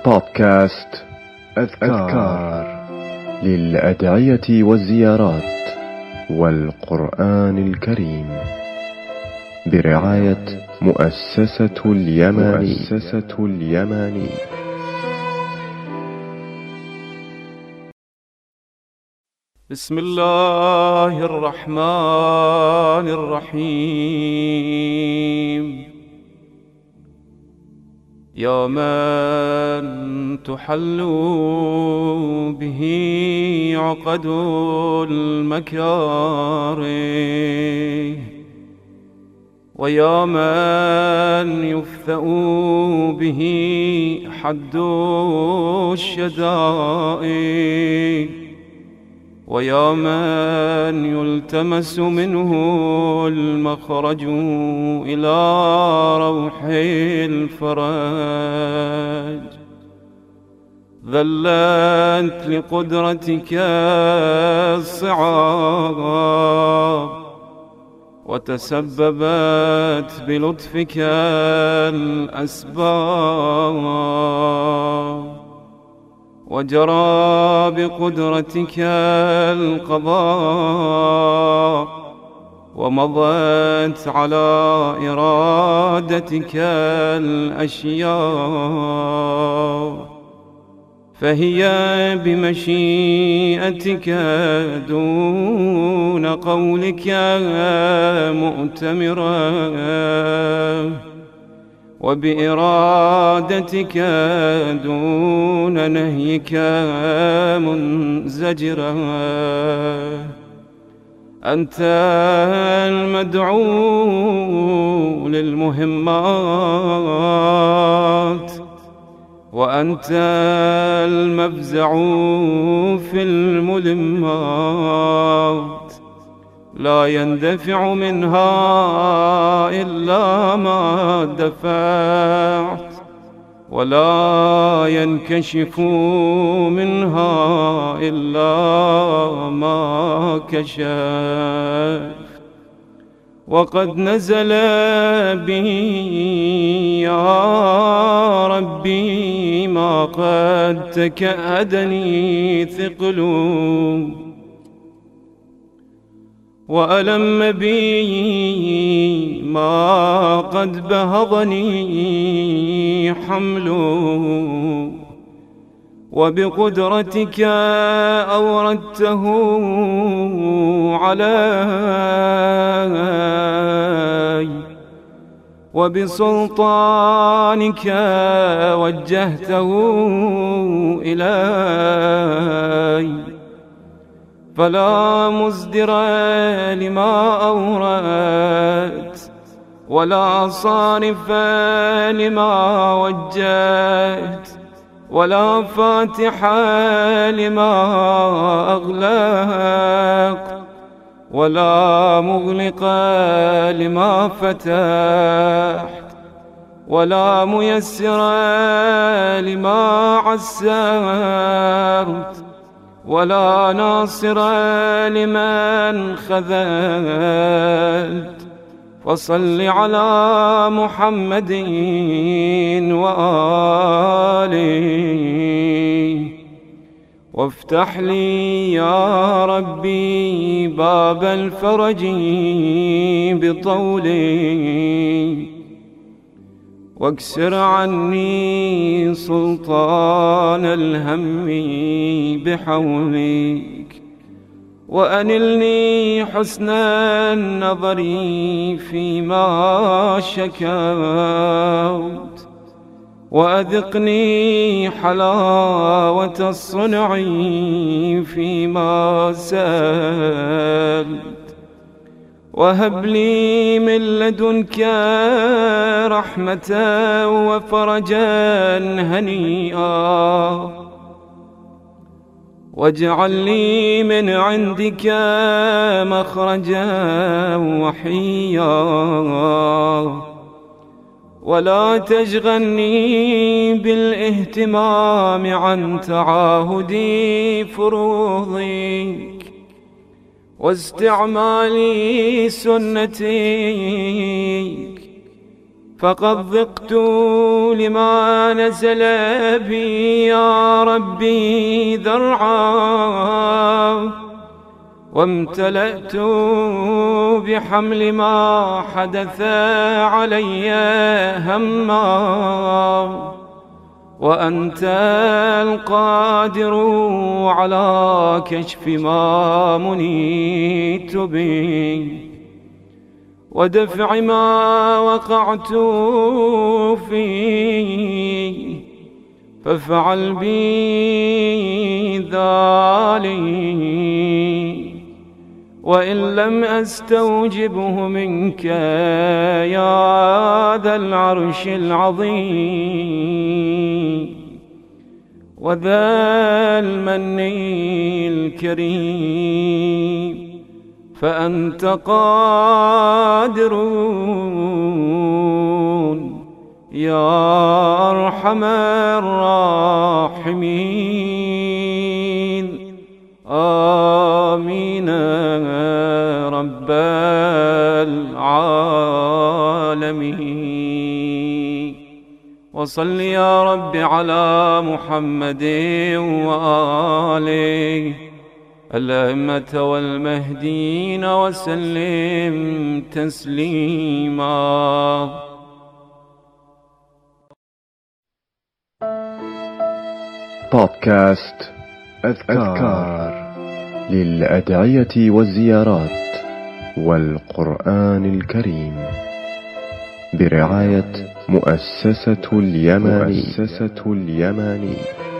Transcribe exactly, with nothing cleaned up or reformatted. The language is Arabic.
بودكاست أذكار, أذكار للأدعية والزيارات والقرآن الكريم برعاية مؤسسة اليماني, مؤسسة اليماني. بسم الله الرحمن الرحيم. يا من تحل به عقد المكاره، ويا من يفثأ به حد الشدائد، ويا من يلتمس منه المخرج إلى روح الفرج، ذلت لقدرتك الصعاب، وتسببت بلطفك الأسباب، وجرى بقدرتك القضاء، ومضت على إرادتك الأشياء، فهي بمشيئتك دون قولك مؤتمرة، وبإرادتك دون نهيك منزجرة. أنت المدعو للمهمات، وأنت المفزع في الملمات، لا يندفع منها إلا ما دفعت، ولا ينكشف منها إلا ما كشفت. وقد نزل بي يا ربي ما قد تكأدني ثقل، وألم بي ما قد بهضني حمل، وبقدرتك أوردته علي، وبسلطانك وجهته إلي، فلا مصدر لما أوردت، ولا صارف لما وجهت، ولا فاتح لما أغلق، ولا مغلق لما فتحت، ولا ميسر لما عسرت، ولا ناصر لمن خذلت. فصل على محمد وآله، وافتح لي يا ربي باب الفرج بطولي، واكسر عني سلطان الهم بحولك، وأنلني حسن النظر فيما شكوت، وأذقني حلاوة الصنع فيما سألت، وهب لي من لدنك رحمة وفرجا هنيئا، واجعل لي من عندك مخرجا وحيا، ولا تشغلني بالاهتمام عن تعاهد فروضك واستعمال سنتك، فقد ضقت لما نزل بي يا ربي ذرعا، وامتلأت بحمل ما حدث علي هما، وأنت القادر على كشف ما منيت به، ودفع ما وقعت فيه، فافعل بي ذلك، وإن لم أستوجبه منك يا ذا العرش العظيم وذا المن الكريم، فأنت قادر يا أرحم الراحمين. آمين رب العالمين. وصل يا رب على محمد وآله الأئمة والمهديين وسلم تسليما. بودكاست أذكار للأدعية والزيارات والقرآن الكريم برعاية مؤسسة اليماني, مؤسسة اليماني